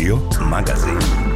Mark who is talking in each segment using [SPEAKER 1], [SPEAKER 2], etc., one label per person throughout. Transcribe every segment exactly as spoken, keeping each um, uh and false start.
[SPEAKER 1] Radio Magazin.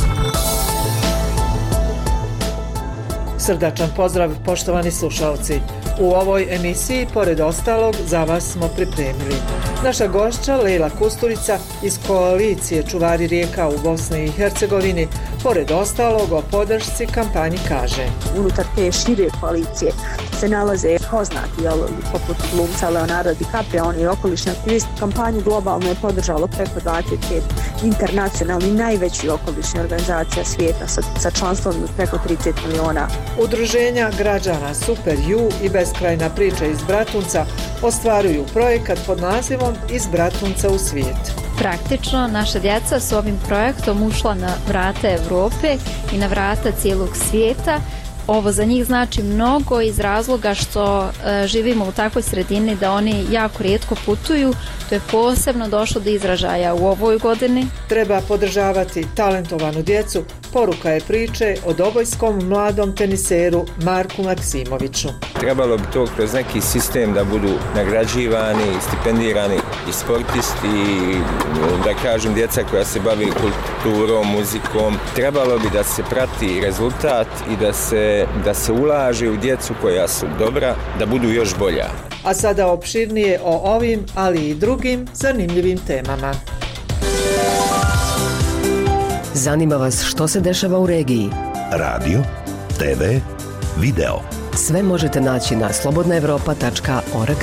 [SPEAKER 2] Srdačan pozdrav, poštovani slušalci. U ovoj emisiji, pored ostalog, za vas smo pripremili. Naša gošća Lejla Kusturica iz koalicije Čuvari rijeka u Bosni i Hercegovini, pored ostalog o podršci kampanji kaže:
[SPEAKER 3] unutar te šire koalicije se nalaze poznati, jel, poput glumca Leonardo DiCaprio, on je okolišni aktivist. Kampanju globalno je podržalo preko dvadeset pet internacionalnih najvećih okolišnih organizacija svijeta sa, sa članstvom preko trideset miliona.
[SPEAKER 2] Udruženja građana Super You i Beskrajna priča iz Bratunca ostvaruju projekat pod nazivom Iz Bratunca u svijet.
[SPEAKER 4] Praktično, naša djeca su ovim projektom ušla na vrata Europe i na vrata cijelog svijeta. Ovo za njih znači mnogo iz razloga što e, živimo u takvoj sredini da oni jako rijetko putuju. To je posebno došlo do izražaja u ovoj godini.
[SPEAKER 2] Treba podržavati talentovanu djecu, poruka je priče o dobojskom mladom teniseru Marku Maksimoviću.
[SPEAKER 5] Trebalo bi to kroz neki sistem da budu nagrađivani, stipendirani i sportisti, i, da kažem, djeca koja se bavi kulturom, muzikom. Trebalo bi da se prati rezultat i da se, da se ulaže u djecu koja su dobra, da budu još bolja.
[SPEAKER 2] A sada opširnije o ovim, ali i drugim zanimljivim temama.
[SPEAKER 6] Zanima vas što se dešava u regiji?
[SPEAKER 1] Radio, te ve, video.
[SPEAKER 6] Sve možete naći na slobodna evropa tačka org.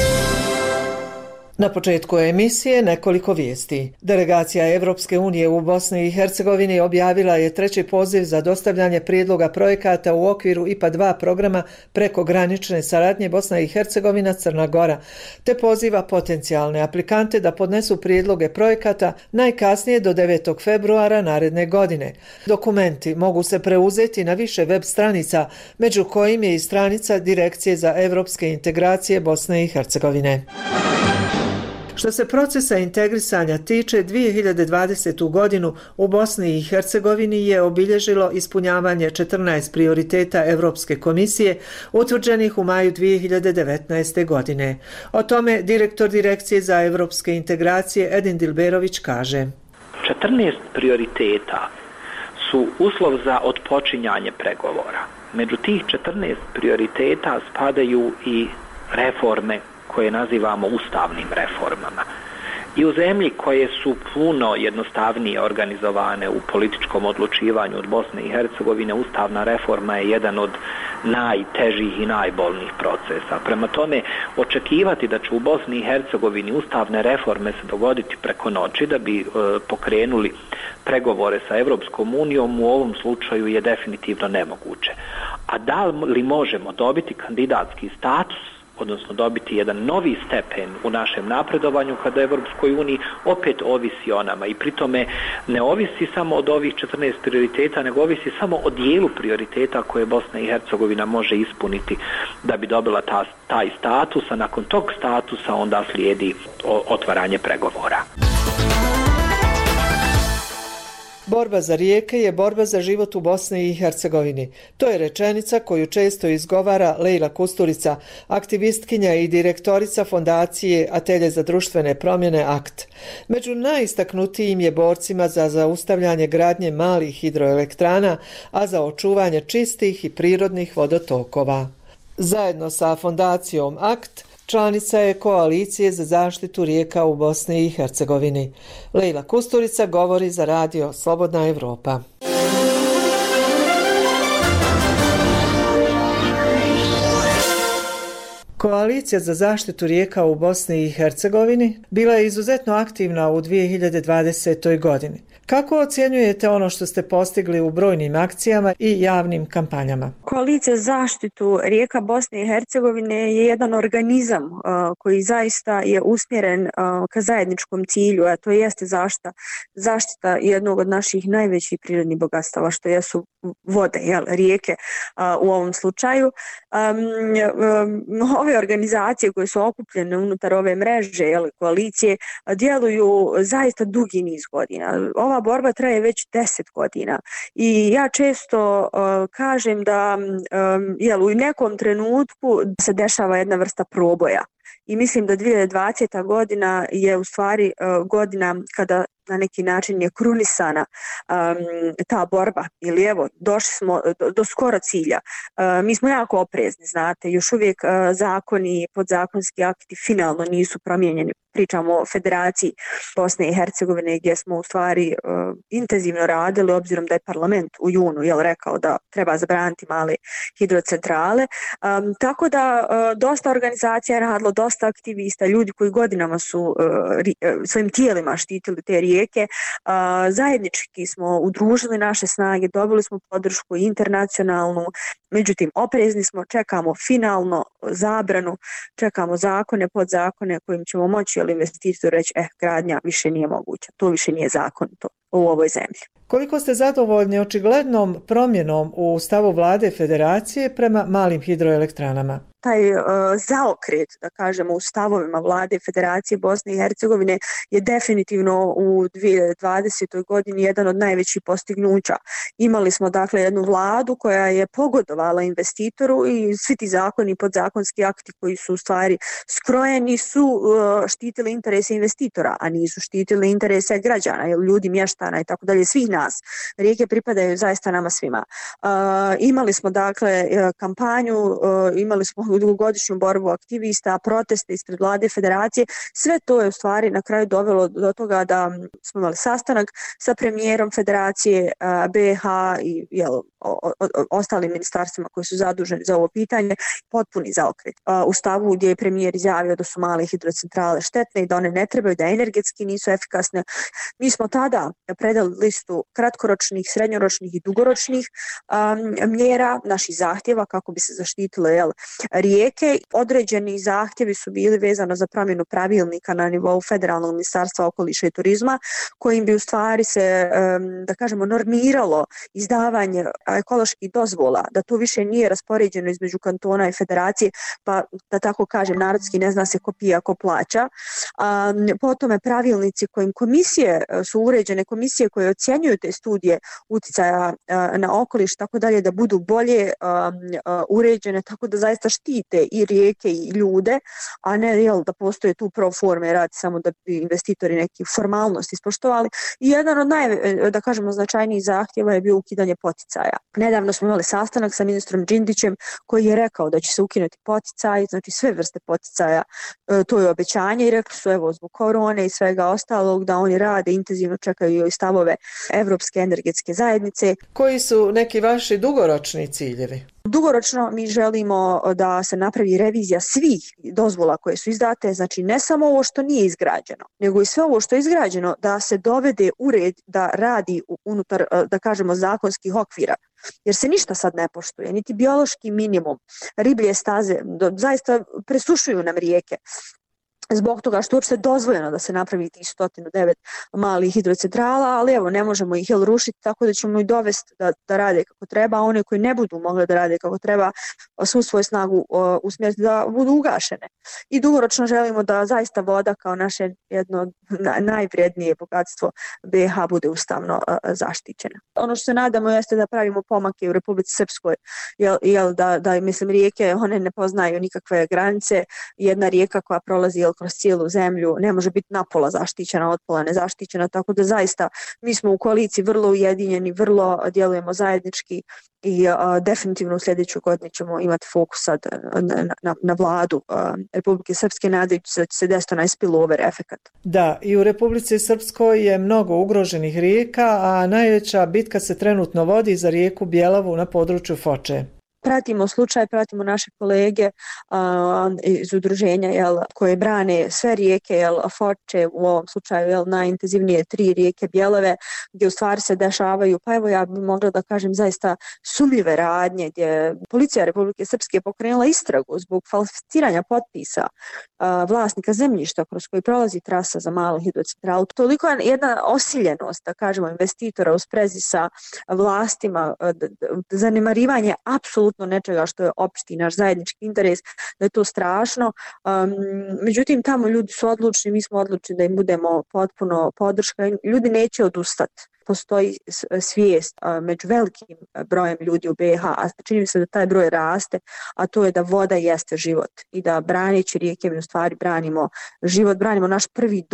[SPEAKER 2] Na početku emisije nekoliko vijesti. Delegacija Evropske unije u Bosni i Hercegovini objavila je treći poziv za dostavljanje prijedloga projekata u okviru I P A dva programa prekogranične saradnje Bosna i Hercegovina Crna Gora, te poziva potencijalne aplikante da podnesu prijedloge projekata najkasnije do devetog februara naredne godine. Dokumenti mogu se preuzeti na više web stranica, među kojim je i stranica Direkcije za evropske integracije Bosne i Hercegovine. Što se procesa integrisanja tiče, dvije hiljade dvadesete. godinu u Bosni i Hercegovini je obilježilo ispunjavanje četrnaest prioriteta Europske komisije utvrđenih u maju dvije hiljade devetnaeste. godine. O tome direktor Direkcije za evropske integracije Edin Dilberović kaže:
[SPEAKER 7] četrnaest prioriteta su uslov za otpočinjanje pregovora. Među tih četrnaest prioriteta spadaju i reforme koje nazivamo ustavnim reformama. I u zemlji koje su puno jednostavnije organizovane u političkom odlučivanju od Bosne i Hercegovine, ustavna reforma je jedan od najtežih i najbolnijih procesa. Prema tome, očekivati da će u Bosni i Hercegovini ustavne reforme se dogoditi preko noći da bi e, pokrenuli pregovore sa Evropskom unijom u ovom slučaju je definitivno nemoguće. A da li možemo dobiti kandidatski status, odnosno dobiti jedan novi stepen u našem napredovanju kada Evropskoj uniji, opet ovisi o nama i pritome ne ovisi samo od ovih četrnaest prioriteta, nego ovisi samo o dijelu prioriteta koje Bosna i Hercegovina može ispuniti da bi dobila ta, taj status, a nakon tog statusa onda slijedi otvaranje pregovora.
[SPEAKER 2] Borba za rijeke je borba za život u Bosni i Hercegovini. To je rečenica koju često izgovara Lejla Kusturica, aktivistkinja i direktorica fondacije Atelje za društvene promjene Akt. Među najistaknutijim je borcima za zaustavljanje gradnje malih hidroelektrana, a za očuvanje čistih i prirodnih vodotokova. Zajedno sa fondacijom Akt, članica je koalicije za zaštitu rijeka u Bosni i Hercegovini. Lejla Kusturica govori za radio Slobodna Evropa. Koalicija za zaštitu rijeka u Bosni i Hercegovini bila je izuzetno aktivna u dvije hiljade dvadesetoj. godini. Kako ocjenjujete ono što ste postigli u brojnim akcijama i javnim kampanjama?
[SPEAKER 3] Koalicija za zaštitu rijeka Bosne i Hercegovine je jedan organizam uh, koji zaista je usmjeren uh, ka zajedničkom cilju, a to jeste zaštita, zaštita jednog od naših najvećih prirodnih bogatstava, što jesu vode, jel, rijeke uh, u ovom slučaju. Um, um, ove organizacije koje su okupljene unutar ove mreže, jel, koalicije, djeluju zaista dugi niz godina. Ova borba traje već deset godina i ja često uh, kažem da um, jel, u nekom trenutku se dešava jedna vrsta proboja. I mislim da dvije hiljade dvadeseta. godina je u stvari uh, godina kada na neki način je krunisana um, ta borba, ili evo, došli smo do, do skoro cilja. Uh, mi smo jako oprezni, znate, još uvijek uh, zakoni, podzakonski akti finalno nisu promijenjeni. Pričamo o Federaciji Bosne i Hercegovine gdje smo u stvari uh, intenzivno radili, obzirom da je parlament u junu jel, rekao da treba zabraniti male hidrocentrale. Um, tako da uh, dosta organizacija je radilo, dosta aktivista, ljudi koji godinama su uh, ri, uh, svojim tijelima štitili te rijeke. Uh, zajednički smo udružili naše snage, dobili smo podršku internacionalnu, međutim oprezni smo, čekamo finalno zabranu, čekamo zakone, podzakone kojim ćemo moći ali investitor reći, eh, gradnja više nije moguća, to više nije zakonito u ovoj zemlji.
[SPEAKER 2] Koliko ste zadovoljni očiglednom promjenom u stavu vlade Federacije prema malim hidroelektranama?
[SPEAKER 3] Taj uh, zaokret, da kažemo, u stavovima vlade Federacije Bosne i Hercegovine je definitivno u dvije tisuće dvadesetoj godini jedan od najvećih postignuća. Imali smo dakle jednu vladu koja je pogodovala investitoru i svi ti zakoni i podzakonski akti koji su u stvari skrojeni su uh, štitili interese investitora, a nisu štitili interese građana, ili ljudi, mještana i tako dalje, svih nas. Rijeke pripadaju zaista nama svima. Uh, imali smo dakle kampanju, uh, imali smo dugogodišnju borbu aktivista, proteste ispred vlade Federacije, sve to je u stvari na kraju dovelo do toga da smo imali sastanak sa premijerom Federacije B iH i jel, o, o, o, ostalim ministarstvima koji su zaduženi za ovo pitanje, potpuni zaokret. U stavu gdje je premijer izjavio da su male hidrocentrale štetne i da one ne trebaju, da energetski nisu efikasne. Mi smo tada predali listu kratkoročnih, srednjoročnih i dugoročnih um, mjera, naših zahtjeva kako bi se zaštitile jel, rijeke. Određeni zahtjevi su bili vezano za promjenu pravilnika na nivou Federalnog ministarstva okoliša i turizma, kojim bi u stvari se, da kažemo, normiralo izdavanje ekoloških dozvola, da to više nije raspoređeno između kantona i federacije, pa da tako kažem, narodski ne zna se ko pije, ko plaća. Potom je pravilnici kojim komisije su uređene, komisije koje ocjenjuju te studije uticaja na okoliš, tako dalje, da budu bolje uređene, tako da zaista štite i rijeke i ljude, a ne jel, da postoje tu pro forme radi samo da bi investitori neki formalnosti ispoštovali. I jedan od naj, da kažemo, značajnijih zahtjeva je bio ukidanje poticaja. Nedavno smo imali sastanak sa ministrom Đindićem koji je rekao da će se ukinuti poticaj, znači sve vrste poticaja, to je obećanje, i rekli su evo zbog korone i svega ostalog da oni rade, intenzivno čekaju i stavove Evropske energetske zajednice.
[SPEAKER 2] Koji su neki vaši dugoročni ciljevi?
[SPEAKER 3] Dugoročno mi želimo da se napravi revizija svih dozvola koje su izdate, znači ne samo ovo što nije izgrađeno, nego i sve ovo što je izgrađeno da se dovede u red da radi unutar, da kažemo, zakonskih okvira. Jer se ništa sad ne poštuje, niti biološki minimum, riblje staze, zaista presušuju nam rijeke. Zbog toga što je uopšte dozvoljeno da se napravi tih sto devet malih hidrocentrala, ali evo ne možemo ih jel rušiti, tako da ćemo ih dovesti da, da rade kako treba, a one koji ne budu mogli da rade kako treba svu svoju snagu o, usmjeriti da budu ugašene. I dugoročno želimo da zaista voda kao naše jedno na, najvrijednije bogatstvo B iH bude ustavno a, zaštićena. Ono što se nadamo jeste da pravimo pomake u Republici Srpskoj, jel, jel da, da mislim rijeke, one ne poznaju nikakve granice, jedna rijeka koja prolazi jel, kroz cijelu zemlju ne može biti napola zaštićena, od pola nezaštićena, tako da zaista mi smo u koaliciji vrlo ujedinjeni, vrlo djelujemo zajednički i a, definitivno u sljedećoj godini ćemo imati fokus sad na, na, na vladu a, Republike Srpske, nadajući se da će se desiti onaj spillover efekat.
[SPEAKER 2] Da, i u Republici Srpskoj je mnogo ugroženih rijeka, a najveća bitka se trenutno vodi za rijeku Bjelavu na području Foče.
[SPEAKER 3] Pratimo slučaj, pratimo naše kolege a, iz udruženja jel, koje brane sve rijeke, jel, Foče, u ovom slučaju jel, najintenzivnije tri rijeke Bjelave, gdje u stvari se dešavaju, pa evo ja bih mogla da kažem zaista sumljive radnje, gdje policija Republike Srpske pokrenula istragu zbog falsificiranja potpisa a, vlasnika zemljišta kroz koji prolazi trasa za malu hidrocentralu. Toliko je jedna osiljenost, da kažemo, investitora u sprezi sa vlastima, zanemarivanje apsolutno nečega što je opšti naš zajednički interes, da je to strašno. Um, međutim, tamo ljudi su odlučni, mi smo odlučni da im budemo potpuno podrška. Ljudi neće odustati. Postoji svijest uh, među velikim brojem ljudi u B iH, a čini mi se da taj broj raste, a to je da voda jeste život i da braneći rijeke mi u stvari branimo život, branimo naš prvi dom.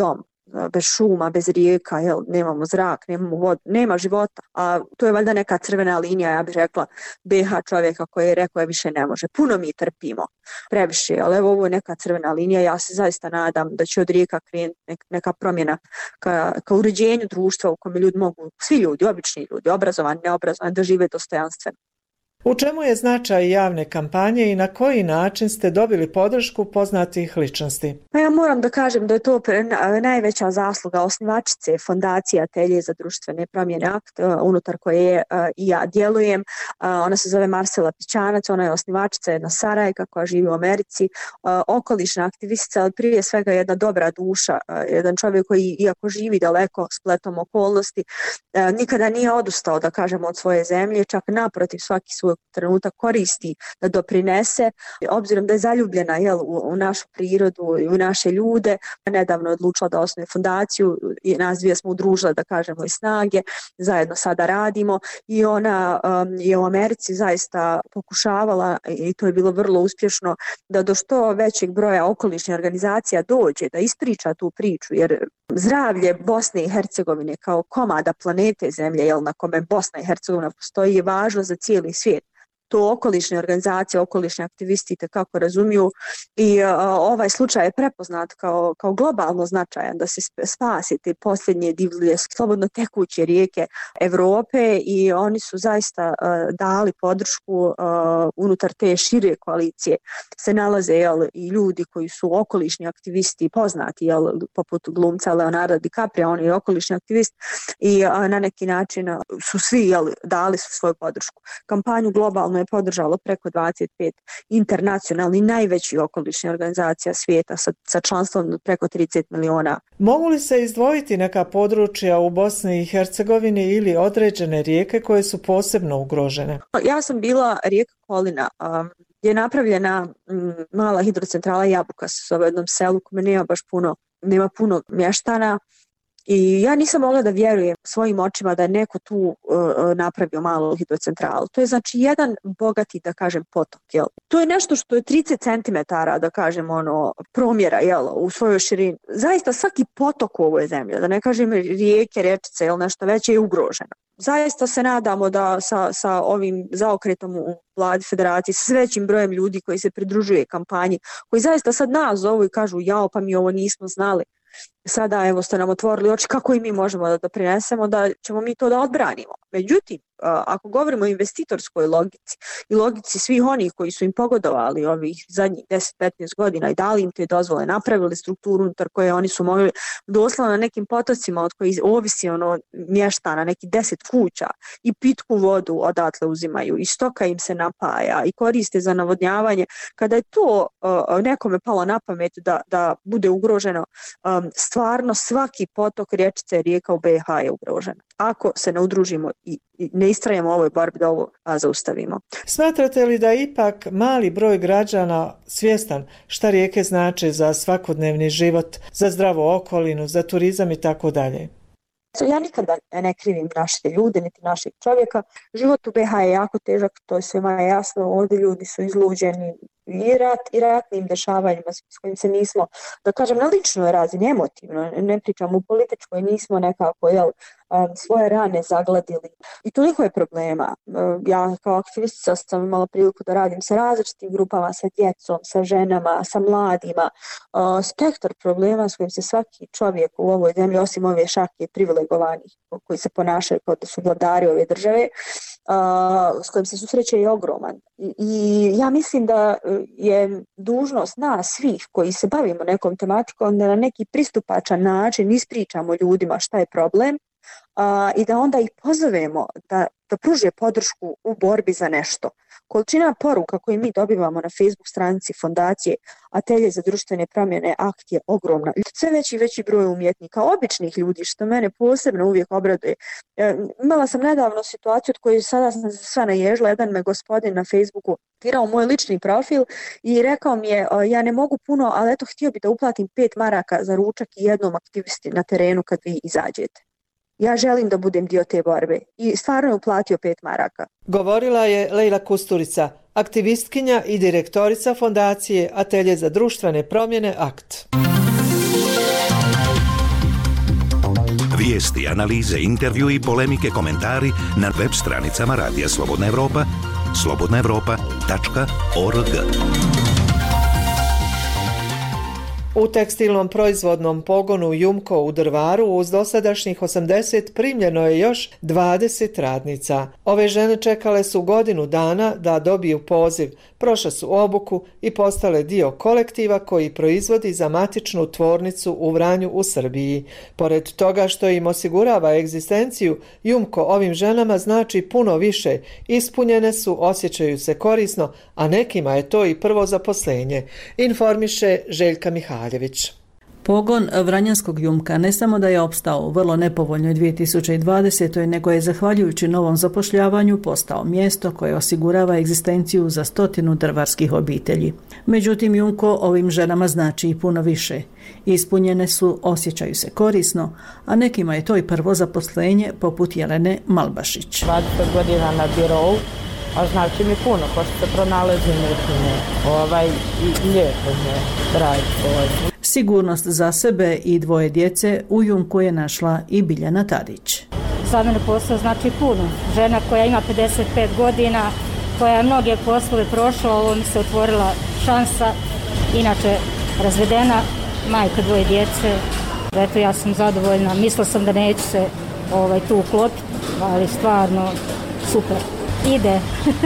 [SPEAKER 3] bez šuma, bez rijeka, jel, nemamo zrak, nemamo vodu, nema života. A to je valjda neka crvena linija, ja bih rekla, B iH čovjeka koji je rekao je više ne može. Puno mi trpimo, previše, ali evo ovo je neka crvena linija. Ja se zaista nadam da će od rijeka krenuti neka promjena ka, ka uređenju društva u kojem ljudi mogu, svi ljudi, obični ljudi, obrazovani, neobrazovani, da žive dostojanstveno.
[SPEAKER 2] U čemu je značaj javne kampanje i na koji način ste dobili podršku poznatih ličnosti?
[SPEAKER 3] Pa ja moram da kažem da je to najveća zasluga osnivačice Fondacije Atelje za društvene promjene akt, unutar koje i ja djelujem. Ona se zove Marsela Pićanac, ona je osnivačica, jedna Sarajka koja živi u Americi, okolišna aktivistica, ali prije svega jedna dobra duša, jedan čovjek koji iako živi daleko spletom okolnosti, nikada nije odustao, da kažemo, od svoje zemlje, čak naprotiv svaki svoj trenutak koristi da doprinese, obzirom da je zaljubljena jel, u, u našu prirodu i u naše ljude. Nedavno je odlučila da osnuje fondaciju i nas dvije smo udružile, da kažemo, i snage, zajedno sada radimo i ona um, je u Americi zaista pokušavala, i to je bilo vrlo uspješno, da do što većeg broja okolišnih organizacija dođe, da ispriča tu priču, jer zdravlje Bosne i Hercegovine kao komada planete Zemlje, jel, na kome Bosna i Hercegovina postoji, je važno za cijeli svijet. To okolišne organizacije, okolišni aktivisti kako razumiju i uh, ovaj slučaj je prepoznat kao, kao globalno značajan da se spasi te posljednje divlje, slobodno tekuće rijeke Europe i oni su zaista uh, dali podršku uh, unutar te šire koalicije. Se nalaze jel, i ljudi koji su okolišni aktivisti poznati, jel, poput glumca Leonarda DiCaprio, on je okolišni aktivist i uh, na neki način uh, su svi jel, dali su svoju podršku. Kampanju globalno je podržalo preko dvadeset pet internacionalnih najvećih okolišnih organizacija svijeta sa, sa članstvom preko trideset miliona.
[SPEAKER 2] Mogu li se izdvojiti neka područja u Bosni i Hercegovini ili određene rijeke koje su posebno ugrožene?
[SPEAKER 3] Ja sam bila rijeka Kolina, um, gdje je napravljena um, mala hidrocentrala Jabuka sa u jednom selu koje nema baš puno, nema puno mještana. I ja nisam mogla da vjerujem svojim očima da je neko tu uh, napravio malu hidrocentralu. To je znači jedan bogati, da kažem, potok. Jel? To je nešto što je trideset centimetara, da kažem, ono, promjera jel, u svojoj širini. Zaista svaki potok u ovoj zemlji, da ne kažem rijeke, rečice ili nešto veće, je ugroženo. Zaista se nadamo da sa, sa ovim zaokretom u vladi federacije, sa većim brojem ljudi koji se pridružuje kampanji, koji zaista sad nas zovu i kažu jao, pa mi ovo nismo znali. Sada evo ste nam otvorili oči kako i mi možemo da doprinesemo, da ćemo mi to da odbranimo. Međutim, ako govorimo o investitorskoj logici i logici svih onih koji su im pogodovali ovih zadnjih deset do petnaest godina i dali im te dozvole, napravili strukturu unutar koje oni su mogli doslovno na nekim potocima od koji ovisi ono mještana, neki deset kuća i pitku vodu odatle uzimaju i stoka im se napaja i koriste za navodnjavanje. Kada je to uh, nekome palo na pamet da, da bude ugroženo, um, stvarno svaki potok, rječice, rijeka u B iH je ugrožena. Ako se ne udružimo i ne istrajemo u ovoj borbi da ovo zaustavimo.
[SPEAKER 2] Smatrate li da ipak mali broj građana svjestan šta rijeke znače za svakodnevni život, za zdravu okolinu, za turizam i tako dalje?
[SPEAKER 3] Ja nikada ne krivim naše ljude, niti našeg čovjeka. Život u B iH je jako težak, to je svima jasno. Ovdje ljudi su izluđeni i rat i ratnim dešavanjima s kojim se nismo, da kažem, na ličnoj razini, emotivno, ne pričamo u političkoj, nismo nekako jel, svoje rane zagladili. I toliko je problema. Ja kao aktivistica sam imala priliku da radim sa različitim grupama, sa djecom, sa ženama, sa mladima. Spektar problema s kojim se svaki čovjek u ovoj zemlji, osim ove šake privilegovanih koji se ponašaju kao da su vladari ove države, s kojim se susreće je ogroman. I, i ja mislim da je dužnost nas svih koji se bavimo nekom tematikom da na neki pristupačan način ispričamo ljudima šta je problem a, i da onda ih pozovemo da, da pruže podršku u borbi za nešto. Količina poruka koje mi dobivamo na Facebook stranici Fondacije Atelje za društvene promjene akt je ogromna. Sve veći i veći broj umjetnika, običnih ljudi, što mene posebno uvijek obraduje. E, imala sam nedavno situaciju od kojoj sada sam se sva naježila. Jedan me gospodin na Facebooku tirao moj lični profil i rekao mi je ja ne mogu puno, ali eto htio bi da uplatim pet maraka za ručak i jednom aktivisti na terenu kad vi izađete. Ja želim da budem dio te borbe i stvarno je uplatio pet maraka.
[SPEAKER 2] Govorila je Lejla Kusturica, aktivistkinja i direktorica Fondacije Atelje za društvene promjene akt.
[SPEAKER 1] Vijesti, analize, intervju i polemike, komentari na web stranicama Radija Slobodna Evropa, slobodna evropa tačka org.
[SPEAKER 2] U tekstilnom proizvodnom pogonu Jumko u Drvaru uz dosadašnjih osamdeset primljeno je još dvadeset radnica. Ove žene čekale su godinu dana da dobiju poziv, prošle su obuku i postale dio kolektiva koji proizvodi za matičnu tvornicu u Vranju u Srbiji. Pored toga što im osigurava egzistenciju, Jumko ovim ženama znači puno više. Ispunjene su, osjećaju se korisno, a nekima je to i prvo zaposlenje, informiše Željka Mihaljević.
[SPEAKER 8] Pogon vranjanskog Jumka ne samo da je opstao u vrlo nepovoljnoj dvije tisuće dvadesetoj nego je zahvaljujući novom zapošljavanju postao mjesto koje osigurava egzistenciju za stotinu drvarskih obitelji. Međutim, Jumko ovim ženama znači i puno više. Ispunjene su, osjećaju se korisno, a nekima je to i prvo zaposlenje poput Jelene Malbašić.
[SPEAKER 9] dvadeset godina na birovu, a znači mi puno, ko što se pronalazi nekime, ovaj, i lijepo je raditi ovaj.
[SPEAKER 8] Sigurnost za sebe i dvoje djece u Jumku je našla i Biljana Tadić.
[SPEAKER 10] Za mene posao znači puno. Žena koja ima pedeset pet godina, koja je mnoge poslove prošla, ovo mi se otvorila šansa. Inače, razvedena, majka dvoje djece. Eto, ja sam zadovoljna. Mislila sam da neću se ovaj, tu uklopiti, ali stvarno super. Ide.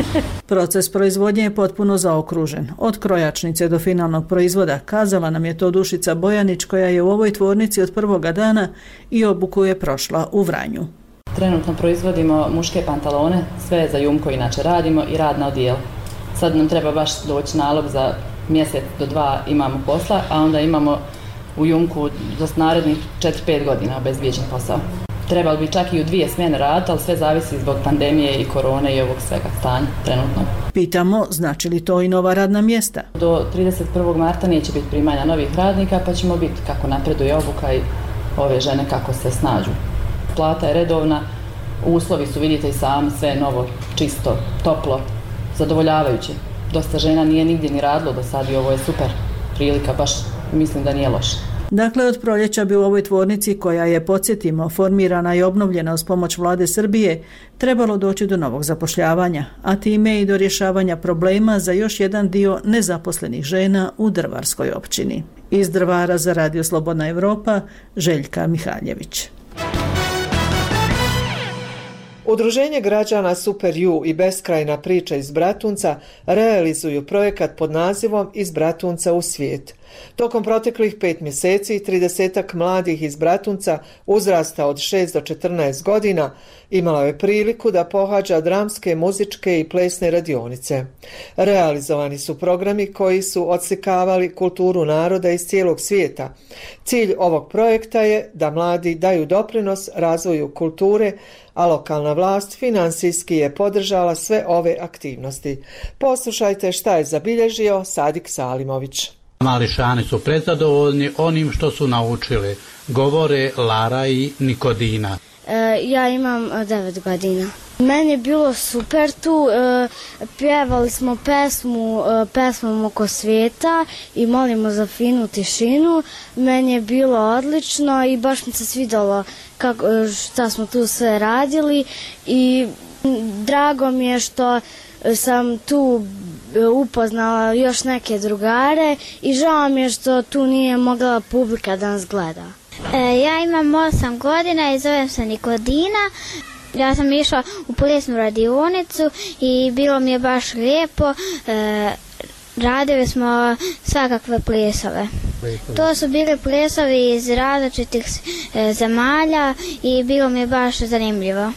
[SPEAKER 8] Proces proizvodnje je potpuno zaokružen. Od krojačnice do finalnog proizvoda, kazala nam je to Dušica Bojanić koja je u ovoj tvornici od prvoga dana i obuku je prošla u Vranju.
[SPEAKER 11] Trenutno proizvodimo muške pantalone, sve za Jumko inače radimo i rad na odijelu. Sad nam treba baš doći nalog za mjesec do dva imamo posla, a onda imamo u Jumku za narednih četiri pet godina obezbijeđen posao. Trebali bi čak i u dvije smjene raditi, ali sve zavisi zbog pandemije i korone i ovog svega stanja trenutno.
[SPEAKER 8] Pitamo, znači li to i nova radna mjesta?
[SPEAKER 11] Do trideset prvog marta neće biti primanja novih radnika, pa ćemo biti kako napreduje obuka i ove žene kako se snađu. Plata je redovna, uslovi su, vidite i sami, sve novo, čisto, toplo, zadovoljavajuće. Dosta žena nije nigdje ni radilo do sad i ovo je super prilika, baš mislim da nije loše.
[SPEAKER 8] Dakle, od proljeća bi u ovoj tvornici, koja je, podsjetimo, formirana i obnovljena uz pomoć vlade Srbije, trebalo doći do novog zapošljavanja, a time i do rješavanja problema za još jedan dio nezaposlenih žena u Drvarskoj općini. Iz Drvara za Radio Slobodna Evropa, Željka Mihaljević.
[SPEAKER 2] Udruženje građana Super Ju i Beskrajna priča iz Bratunca realizuju projekat pod nazivom Iz Bratunca u svijet. Tokom proteklih pet mjeseci tridesetak mladih iz Bratunca uzrasta od šest do četrnaest godina imalo je priliku da pohađa dramske, muzičke i plesne radionice. Realizovani su programi koji su odslikavali kulturu naroda iz cijelog svijeta. Cilj ovog projekta je da mladi daju doprinos razvoju kulture, a lokalna vlast finansijski je podržala sve ove aktivnosti. Poslušajte šta je zabilježio Sadik Salimović.
[SPEAKER 12] Mališani su prezadovoljni onim što su naučili, govore Lara i Nikodina.
[SPEAKER 13] E, ja imam devet godina. Meni je bilo super tu, e, pjevali smo pesmu e, pesmom oko svijeta i molimo za finu tišinu. Meni je bilo odlično i baš mi se svidjelo kako, šta smo tu sve radili i drago mi je što sam tu upoznala još neke drugare i žao mi je što tu nije mogla publika da nas gleda.
[SPEAKER 14] E, ja imam osam godina i zovem se Nikodina. Ja sam išla u plesnu radionicu i bilo mi je baš lijepo. E, radili smo svakakve plesove. To su bili plesovi iz različitih e, zemalja i bilo mi je baš zanimljivo.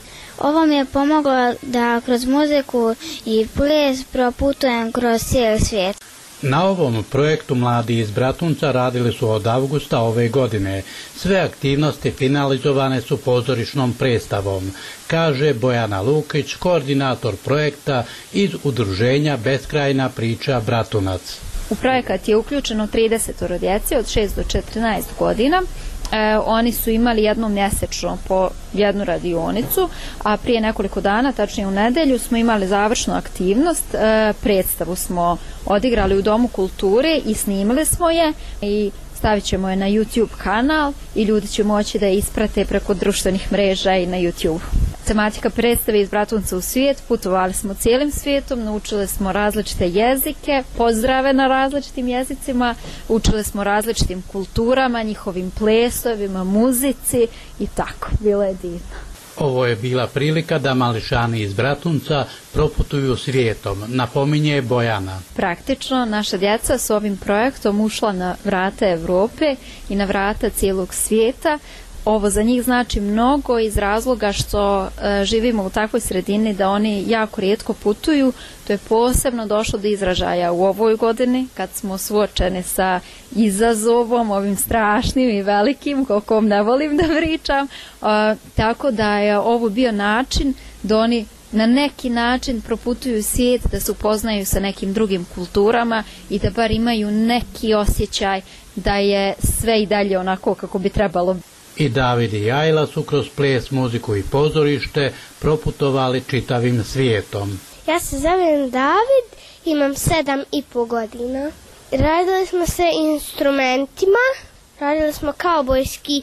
[SPEAKER 14] Ovo mi je pomoglo da kroz muziku i ples proputujem kroz cijeli svijet.
[SPEAKER 12] Na ovom projektu mladi iz Bratunca radili su od avgusta ove godine. Sve aktivnosti finalizovane su pozorišnom predstavom, kaže Bojana Lukić, koordinator projekta iz udruženja Beskrajna priča Bratunac.
[SPEAKER 4] U projekat je uključeno trideset djece od šest do četrnaest godina. E, oni su imali jednom mjesečno po jednu radionicu, a prije nekoliko dana, tačnije u nedelju, smo imali završnu aktivnost. E, predstavu smo odigrali u Domu kulture i snimili smo je i stavit ćemo je na YouTube kanal i ljudi će moći da je isprate preko društvenih mreža i na YouTube. Tematika predstave iz Bratunca u svijet, putovali smo cijelim svijetom, naučili smo različite jezike, pozdrave na različitim jezicima, učili smo različitim kulturama, njihovim plesovima, muzici i tako, bilo je divno.
[SPEAKER 12] Ovo je bila prilika da mališani iz Bratunca proputuju svijetom, napominje Bojana.
[SPEAKER 4] Praktično, naša djeca su ovim projektom ušla na vrata Evrope i na vrata cijelog svijeta. Ovo za njih znači mnogo iz razloga što e, živimo u takvoj sredini da oni jako rijetko putuju. To je posebno došlo do izražaja u ovoj godini kad smo suočeni sa izazovom, ovim strašnim i velikim, o kom ne volim da pričam. E, tako da je ovo bio način da oni na neki način proputuju svijet, da se upoznaju sa nekim drugim kulturama i da bar imaju neki osjećaj da je sve i dalje onako kako bi trebalo.
[SPEAKER 12] I David i Ajla su kroz ples, muziku i pozorište proputovali čitavim svijetom.
[SPEAKER 15] Ja se zovem David, imam sedam i po godina. Radili smo se instrumentima, radili smo kaubojski,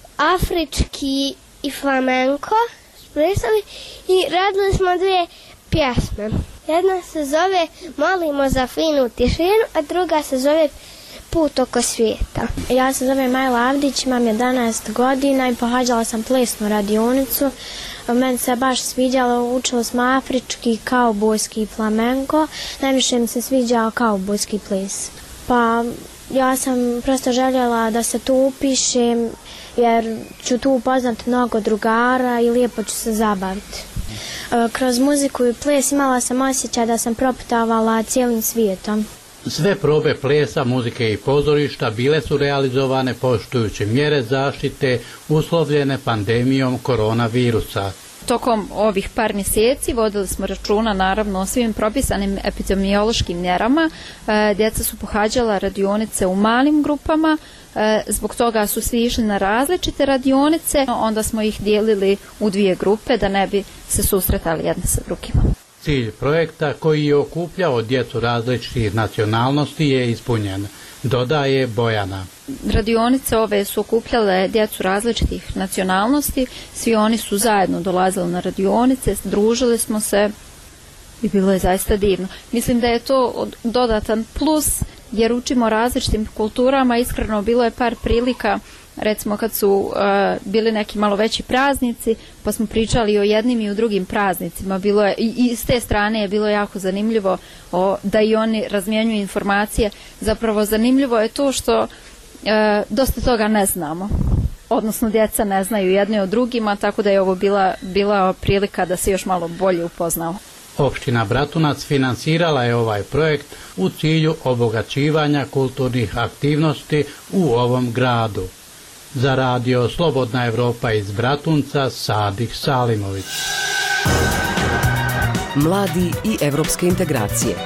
[SPEAKER 15] afrički i flamenko, plesali i radili smo dvije pjesme. Jedna se zove Molimo za finu tišinu, a druga se zove Put oko svijeta.
[SPEAKER 16] Ja se zovem Majla Avdić, imam jedanaest godina i pohađala sam plesnu radionicu. Meni se baš sviđalo, učili smo afrički, kaubojski i flamenko. Najviše mi se sviđao kaubojski ples. Pa ja sam prosto željela da se tu upišem jer ću tu upoznati mnogo drugara i lijepo ću se zabaviti. Kroz muziku i ples imala sam osjećaj da sam proputavala cijelim svijetom.
[SPEAKER 12] Sve probe plesa, muzike i pozorišta bile su realizovane poštujući mjere zaštite uslovljene pandemijom koronavirusa.
[SPEAKER 4] Tokom ovih par mjeseci vodili smo računa naravno o svim propisanim epidemiološkim mjerama. E, djeca su pohađala radionice u malim grupama, e, zbog toga su svi išli na različite radionice, onda smo ih dijelili u dvije grupe da ne bi se susretali jedne sa drugima.
[SPEAKER 12] Cilj projekta koji je okupljao djecu različitih nacionalnosti je ispunjen, dodaje Bojana.
[SPEAKER 4] Radionice ove su okupljale djecu različitih nacionalnosti, svi oni su zajedno dolazili na radionice, družili smo se i bilo je zaista divno. Mislim da je to dodatan plus jer učimo različitim kulturama, iskreno bilo je par prilika. Recimo kad su uh, bili neki malo veći praznici, pa smo pričali o jednim i o drugim praznicima. Bilo je, i, i s te strane je bilo jako zanimljivo o, da i oni razmjenjuju informacije. Zapravo zanimljivo je to što uh, dosta toga ne znamo. Odnosno djeca ne znaju jedni o drugima, tako da je ovo bila, bila prilika da se još malo bolje upoznao.
[SPEAKER 12] Opština Bratunac finansirala je ovaj projekt u cilju obogaćivanja kulturnih aktivnosti u ovom gradu. Za radio Slobodna Evropa iz Bratunca, Sadih Salimović.
[SPEAKER 6] Mladi i evropske integracije.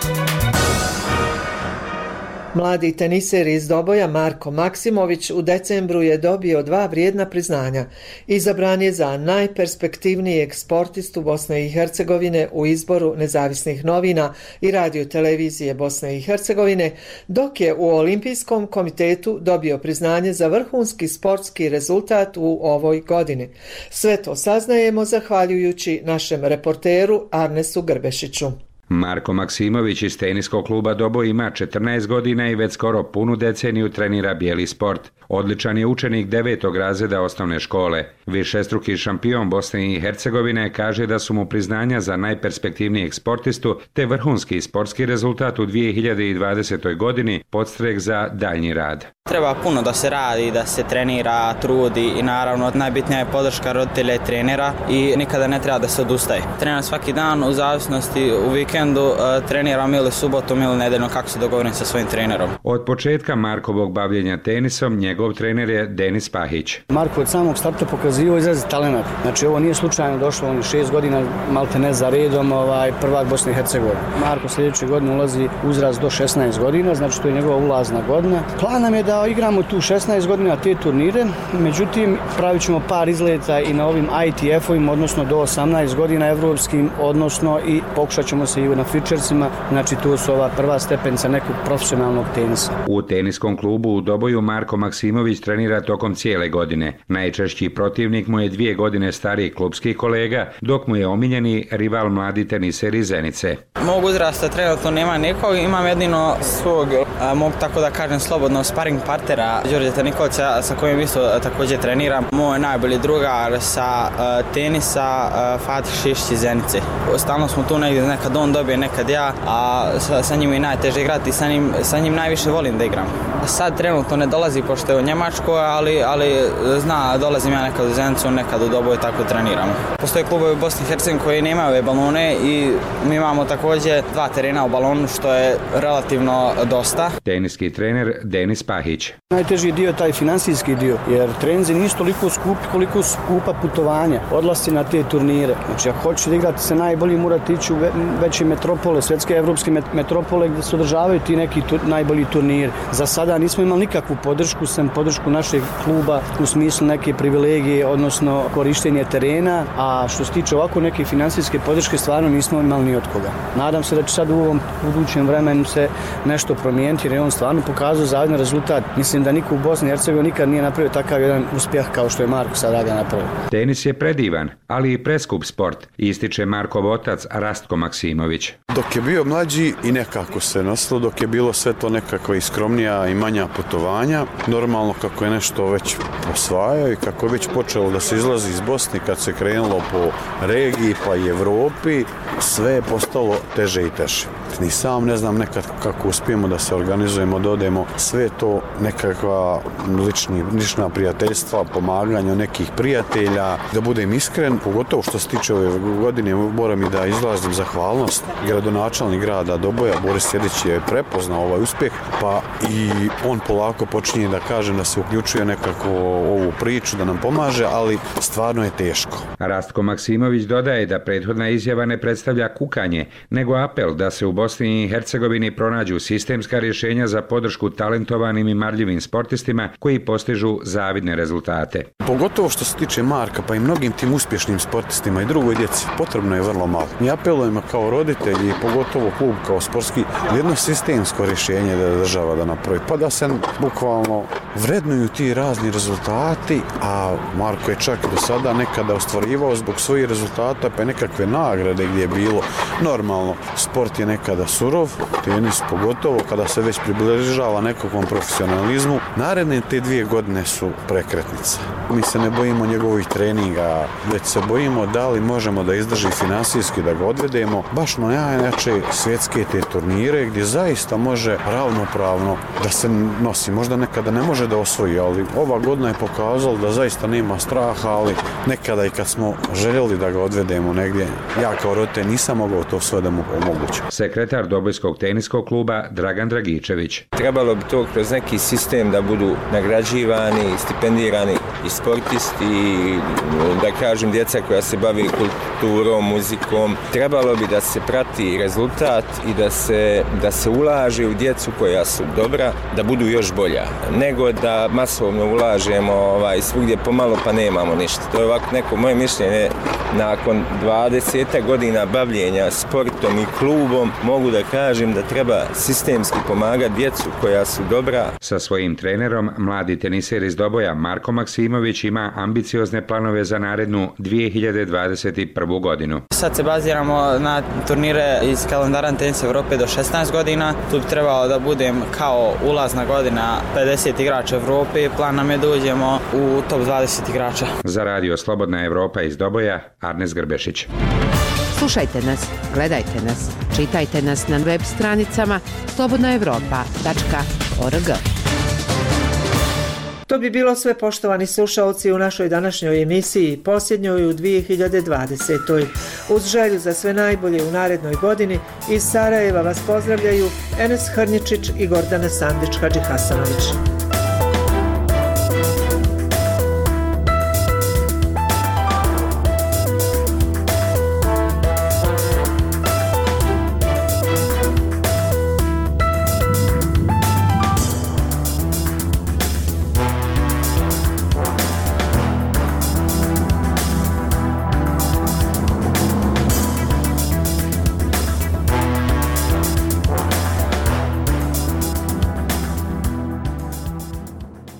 [SPEAKER 2] Mladi teniser iz Doboja Marko Maksimović u decembru je dobio dva vrijedna priznanja. Izabran je za najperspektivnijeg sportistu Bosne i Hercegovine u izboru nezavisnih novina i radio televizije Bosne i Hercegovine, dok je u Olimpijskom komitetu dobio priznanje za vrhunski sportski rezultat u ovoj godini. Sve to saznajemo zahvaljujući našem reporteru Arnesu Grbešiću.
[SPEAKER 17] Marko Maksimović iz teniskog kluba Doboj ima četrnaest godina i već skoro punu deceniju trenira bijeli sport. Odličan je učenik devetog razreda osnovne škole. Višestruki šampion Bosne i Hercegovine kaže da su mu priznanja za najperspektivnijeg sportistu te vrhunski sportski rezultat u dvije hiljade dvadesetoj godini podstrek za daljnji rad.
[SPEAKER 18] Treba puno da se radi, da se trenira, trudi i naravno najbitnija je podrška roditelja i trenera i nikada ne treba da se odustaje. Treniram svaki dan u zavisnosti u vikendu, treniram ili subotom ili nedeljno kako se dogovorim sa svojim trenerom.
[SPEAKER 17] Od početka Markovog bavljenja tenisom njegov trener je Denis Pahić.
[SPEAKER 19] Marko od samog starta pokazivao izrazit talenat. Znači ovo nije slučajno došlo, on je šest godina malte ne za redom ovaj, prvak Bosne i Hercegovine. Marko sljedeće godine ulazi uzrast do šesnaest godina, znači to je njegova ulazna godina. Plan nam je da igramo tu šesnaest godina te turnire, međutim pravit ćemo par izleta i na ovim I T F-ovim, odnosno do osamnaest godina evropskim, odnosno i pokušat ćemo se i i na Fičersima, znači to su ova prva stepenica nekog profesionalnog tenisa.
[SPEAKER 17] U teniskom klubu u Doboju Marko Maksimović trenira tokom cijele godine. Najčešći protivnik mu je dvije godine stariji klubski kolega, dok mu je omiljeni rival mladi teniser iz Zenice.
[SPEAKER 18] Mog uzrasta trenutno nema nikog, imam jedino svog, mogu tako da kažem slobodno, sparing partnera Đorđeta Nikolića sa kojim isto također treniram. Moj najbolji drugar sa tenisa Fatih Šišić iz Zenice. Stalno smo tu negdje, nekad on dobije, nekad ja, a sa, sa njim je najteže igrati i sa njim, sa njim najviše volim da igram. Sad trenutno ne dolazi pošto je u Njemačkoj, ali, ali zna, dolazim ja nekad u Zenicu, nekad u Doboj, tako treniram. Postoje klubovi u Bosni i Hercegovini koji nemaju ove balone i mi imamo također dva terena u balonu, što je relativno dosta.
[SPEAKER 17] Teniski trener Denis Pahić.
[SPEAKER 19] Najteži dio je taj finansijski dio, jer treninzi nisu toliko skupi koliko skupa putovanja, odlasci na te turnire. Znači, ako hoćete igrati se najbolji, morate ići u veće metropole, svetske evropske metropole gdje se održavaju ti neki tu, najbolji turniri. Za sada nismo imali nikakvu podršku, sem podršku našeg kluba u smislu neke privilegije, odnosno korištenje terena, a što se tiče ovako neke finansijske podrške, stvarno nismo imali ni od koga. Nadam se da će sad u ovom budućem vremenu se nešto promijeniti, jer je on stvarno pokazao zavidan rezultat. Mislim da niko u Bosni i Hercegovini nikad nije napravio takav jedan uspjeh kao što je Marko Saraga napravio.
[SPEAKER 17] Tenis je predivan, ali i preskup sport, ističe Markov otac Rastko Maksimović.
[SPEAKER 20] Dok je bio mlađi i nekako se nosilo, dok je bilo sve to nekako i skromnija i manja putovanja, normalno kako je nešto već osvajao i kako je već počelo da se izlazi iz Bosne, kad se krenulo po regiji pa i Evropi, sve je postalo teže i teže. Ni sam ne znam nekad kako uspijemo da se organizujemo, da odemo, sve to nekakva lični, lična prijateljstva, pomaganje nekih prijatelja. Da budem iskren, pogotovo što se tiče ove godine, moram i da izrazim zahvalnost gradonačelnik grada Doboja, Boris Sjedić je prepoznao ovaj uspjeh, pa i on polako počinje da kaže da se uključuje nekako ovu priču, da nam pomaže, ali stvarno je teško.
[SPEAKER 17] Rastko Maksimović dodaje da prethodna izjava ne predstavlja kukanje, nego apel da se u Bosni i Hercegovini pronađu sistemska rješenja za podršku talentovanim i marljivim sportistima koji postižu zavidne rezultate.
[SPEAKER 20] Pogotovo što se tiče Marka, pa i mnogim tim uspješnim sportistima i drugoj djeci, potrebno je vrlo malo. Mi apelujemo kao roditelji, pogotovo klub kao sportski, jedno sistemsko rješenje da država da napravi, pa da se bukvalno vrednuju ti razni rezultati, a Marko je čak do sada nekada ostvarivao zbog svojih rezultata, pa nekakve nagrade gdje je bilo. Normalno, sport je nekada surov, tenis pogotovo, kada se već približava nekakvom profesionalizmu. Naredne te dvije godine su prekretnice. Mi se ne bojimo njegovih treninga, već se bojimo da li možemo da izdrži finansijski, da ga odvedemo baš na najjače svjetske te turnire gdje zaista može ravnopravno da se nosi. Možda nekada ne može da osvoji, ali ova godina je pokazala da zaista nema straha, ali nekada i kad smo željeli da ga odvedemo negdje, ja kao roditelj nisam mogao to sve da mu omogućim.
[SPEAKER 17] Sekretar Dobojskog teniskog kluba Dragan Dragičević.
[SPEAKER 5] Trebalo bi to kroz neki sistem da budu nagrađivani, stipendirani i sportisti, i, da kažem, djeca koja se bavi kulturom, muzikom. Trebalo bi da se prati rezultat i da se, da se ulaže u djecu koja su dobra, da budu još bolja, nego da masovno ulažemo ovaj, svugdje pomalo pa nemamo ništa. To je ovako neko moje mišljenje. Nakon dvadeset godina bavljenja sportom i klubom mogu da kažem da treba sistemski pomagati djecu koja su dobra.
[SPEAKER 17] Sa svojim trenerom, mladi teniser iz Doboja Marko Maksimović ima ambiciozne planove za narednu dvije hiljade dvadeset prvu godinu.
[SPEAKER 18] Sad se baziramo na turnire iz kalendara Tenisa Evrope do šesnaest godina. Tu bi trebalo da budem kao ulazna godina pedeset igrača Evrope. Plan nam je da uđemo u top dvadeset igrača.
[SPEAKER 17] Za radio Slobodna Evropa iz Doboja, Arnes Grbešić.
[SPEAKER 6] Slušajte nas, gledajte nas, čitajte nas na web stranicama slobodna evropa tačka org.
[SPEAKER 2] To bi bilo sve, poštovani slušalci, u našoj današnjoj emisiji, posljednjoj u dvije hiljade dvadesetoj. Uz želju za sve najbolje u narednoj godini, iz Sarajeva vas pozdravljaju Enes Hrnjičić i Gordana Sandić Hadžihasanović.